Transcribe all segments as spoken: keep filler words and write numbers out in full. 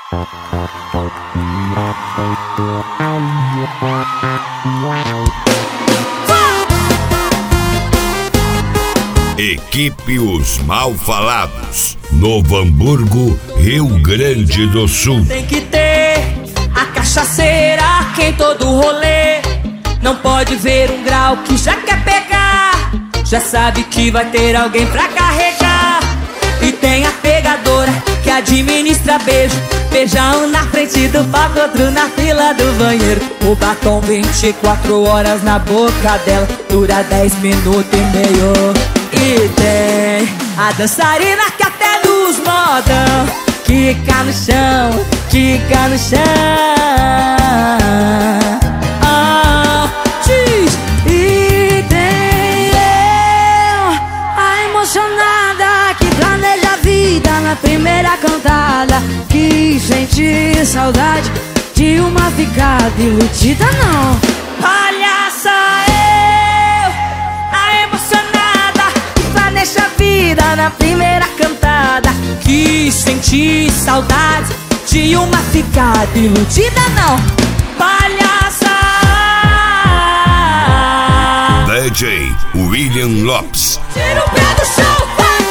Equipe Os Malfalados, Novo Hamburgo, Rio Grande do Sul. Tem que ter a cachaceira que em todo rolê não pode ver um grau que já quer pegar, já sabe que vai ter alguém pra carregar. E tem a pegadora que administra beijo, beija um na frente do palco, outro na fila do banheiro. O batom vinte e quatro horas na boca dela dura dez minutos e meio. E tem a dançarina que até nos modão quica no chão, quica no chão. Oh, diz. E tem eu, a emocionada que planeja a vida na primeira cantada, que sente saudade de uma ficada iludida. Não, palhaça eu, a emocionada que planeja a vida na primeira cantada, que senti saudade de uma ficada iludida. Não, palhaça. D J William Lopes. Tira o pé do chão, vai,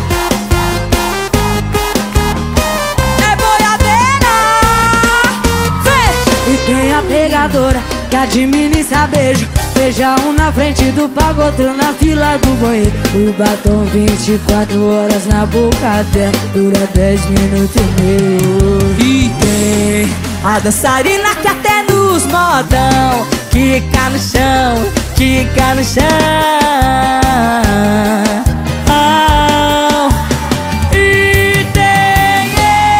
é boiadeira. Vem. E tem a pegadora que administra beijo, beija um na frente do palco, outro na fila do banheiro. O batom vinte e quatro horas na boca dela dura dez minutos e meio. E tem a dançarina que até nos modão quica no chão, quica no chão. Oh, e tem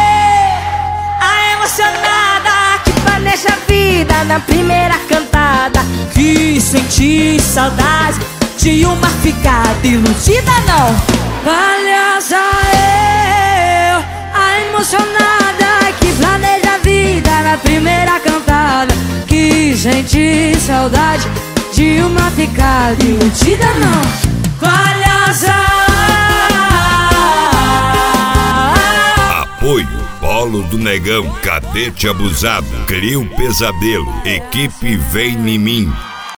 a emocionada que planeja a vida na primeira cantada, que senti saudade de uma ficada iludida. Não, palhaça eu, a emocionada que planeja a vida na primeira cantada, que senti saudade de uma ficada iludida. Não, palhaça. Apoio Polo do Negão, Cadete Abusado, Crio Pesadelo, Equipe Vem em Mim.